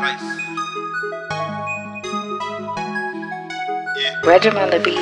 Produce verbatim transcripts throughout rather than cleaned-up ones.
Regiment on the beat.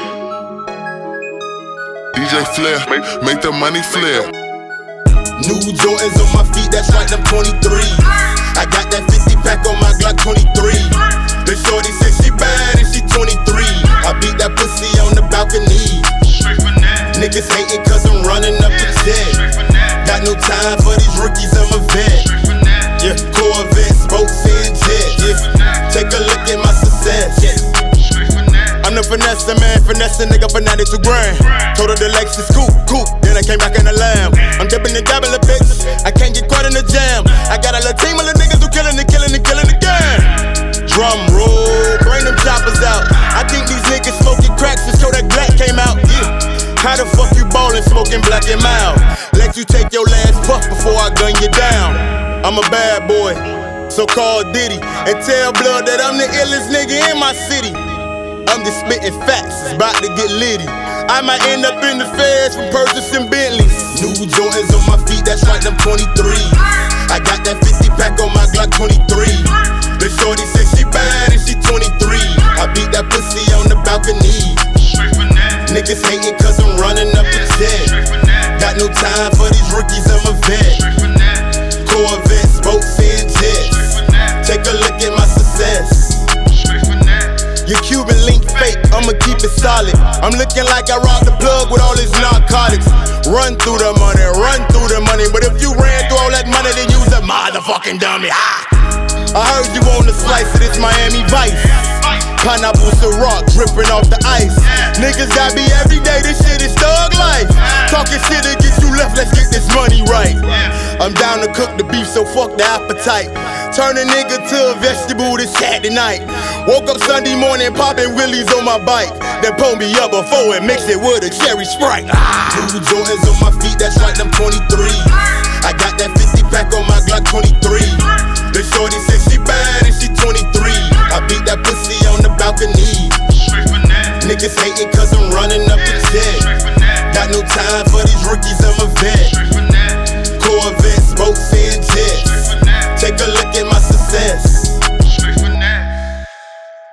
D J Flair, make, make the money flare. New Jordans on my feet, that's right, I'm twenty-three. I got that fifty pack on my Glock twenty-three. The shorty said she bad and she twenty-three. I beat that pussy on the balcony. Niggas hating cause I'm running up the jet. Got no time for these rookies, I'm a vet. Yeah, Corvettes, boats and jets. Yeah, take a look at my success. Yeah. I'm the finesse man, finesse a nigga for ninety-two grand. Told her the Lexus coupe, coupe, then I came back in the lamb. I'm dipping and dabbing a bitch, I can't get caught in the jam. I got a little team of the niggas who killing it, killing it, killing the game. Drum roll, bring them choppers out. I think these niggas smoking crack since Kodak Black came out. Yeah. How the fuck you ballin' smoking black and mild? Let you take your last puff before I gun you down. I'm a bad boy, so call Diddy and tell Blood that I'm the illest nigga in my city. I'm just spitting facts, it's about to get litty. I might end up in the feds from purchasing Bentleys. New Jordans on my feet, that's right, I'm twenty-three. I got that fifty pack on my Glock twenty-three. The shorty said she bad and she twenty-three. I beat that pussy on the balcony. Niggas hating cause I'm running up the jet. Got no time for these rookies, I'm a vet. Corvettes, boats and jets. Take a look at my success. Your Cuban link fake, I'ma keep it solid. I'm looking like I robbed the plug with all these narcotics. Run through the money, run through the money. But if you ran through all that money, then you's a motherfucking dummy. Ah! I heard you on the slice of this Miami Vice. Pineapple Ciroc dripping off the ice. Niggas got me every day, this shit is thug life. Talking shit to get you left, let's get this money right. I'm down to cook the beef, so fuck the appetite. Turn a nigga to a vegetable this Saturday night. Woke up Sunday morning, popping willies on my bike. Then pull me up before and mix it with a cherry Sprite. Ah. New Jordans on my feet, that's right, I'm twenty-three. I got that fifty pack on my Glock twenty-three. The shorty said she bad and she twenty-three. I beat that pussy on the balcony. Niggas hating cause I'm running up the jet. Got no time for these rookies, I'm a vet. Corvettes, boats and